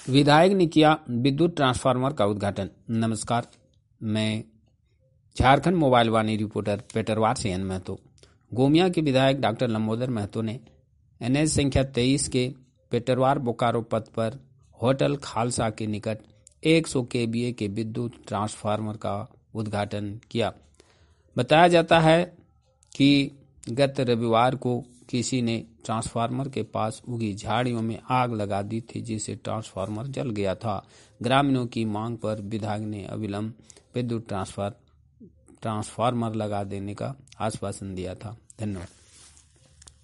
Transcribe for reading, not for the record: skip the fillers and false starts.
विधायक ने किया विद्युत ट्रांसफार्मर का उद्घाटन। नमस्कार, मैं झारखंड मोबाइल वाणी रिपोर्टर पेटरवार से एन महतो। गोमिया के विधायक डॉक्टर लंबोदर महतो ने NH संख्या 23 के पेटरवार बोकारो पथ पर होटल खालसा के निकट 100 kVA के विद्युत ट्रांसफार्मर का उद्घाटन किया। बताया जाता है कि गत रविवार को किसी ने ट्रांसफार्मर के पास उगी झाड़ियों में आग लगा दी थी, जिससे ट्रांसफार्मर जल गया था। ग्रामीणों की मांग पर विधायक ने अविलंब विद्युत ट्रांसफार्मर लगा देने का आश्वासन दिया था। धन्यवाद।